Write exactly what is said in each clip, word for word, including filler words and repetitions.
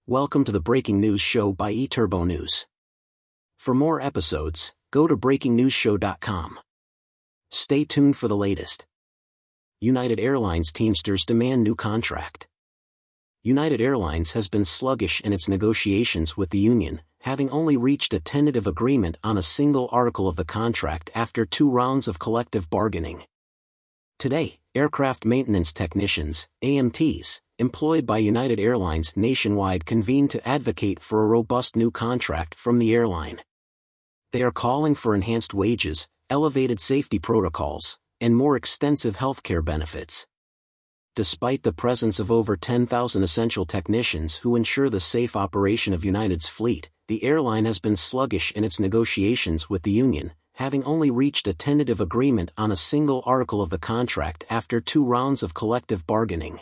Welcome to the Breaking News Show by eTurbo News. For more episodes, go to breaking news show dot com. Stay tuned for the latest. United Airlines Teamsters demand new contract. United Airlines has been sluggish in its negotiations with the union, having only reached a tentative agreement on a single article of the contract after two rounds of collective bargaining. Today, aircraft maintenance technicians, A M Ts, employed by United Airlines nationwide convened to advocate for a robust new contract from the airline. They are calling for enhanced wages, elevated safety protocols, and more extensive healthcare benefits. Despite the presence of over ten thousand essential technicians who ensure the safe operation of United's fleet, the airline has been sluggish in its negotiations with the union, having only reached a tentative agreement on a single article of the contract after two rounds of collective bargaining.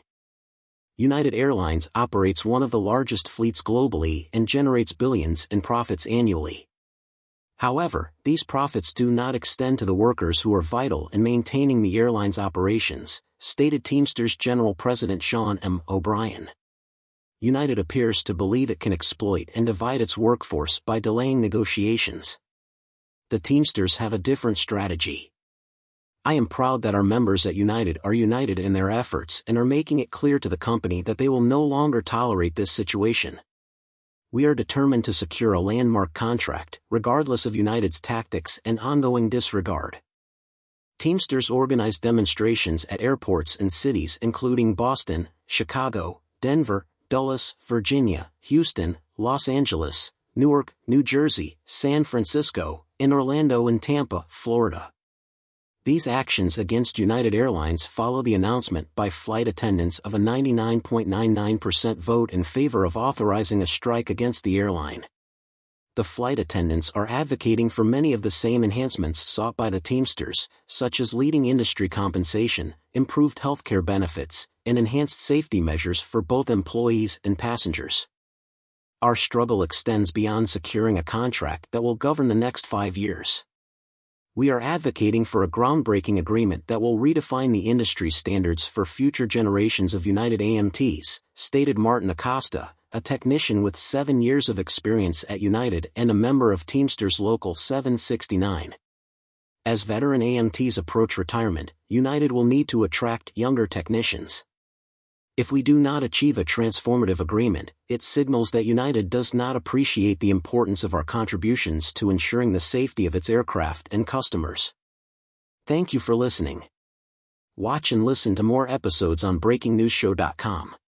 United Airlines operates one of the largest fleets globally and generates billions in profits annually. However, these profits do not extend to the workers who are vital in maintaining the airline's operations, stated Teamsters General President Sean M. O'Brien. United appears to believe it can exploit and divide its workforce by delaying negotiations. The Teamsters have a different strategy. I am proud that our members at United are united in their efforts and are making it clear to the company that they will no longer tolerate this situation. We are determined to secure a landmark contract, regardless of United's tactics and ongoing disregard. Teamsters organized demonstrations at airports in cities including Boston, Chicago, Denver, Dulles, Virginia, Houston, Los Angeles, Newark, New Jersey, San Francisco, and Orlando and Tampa, Florida. These actions against United Airlines follow the announcement by flight attendants of a ninety-nine point nine nine percent vote in favor of authorizing a strike against the airline. The flight attendants are advocating for many of the same enhancements sought by the Teamsters, such as leading industry compensation, improved healthcare benefits, and enhanced safety measures for both employees and passengers. Our struggle extends beyond securing a contract that will govern the next five years. We are advocating for a groundbreaking agreement that will redefine the industry standards for future generations of United A M Ts, stated Martin Acosta, a technician with seven years of experience at United and a member of Teamsters Local seven sixty-nine. As veteran A M Ts approach retirement, United will need to attract younger technicians. If we do not achieve a transformative agreement, it signals that United does not appreciate the importance of our contributions to ensuring the safety of its aircraft and customers. Thank you for listening. Watch and listen to more episodes on breaking news show dot com.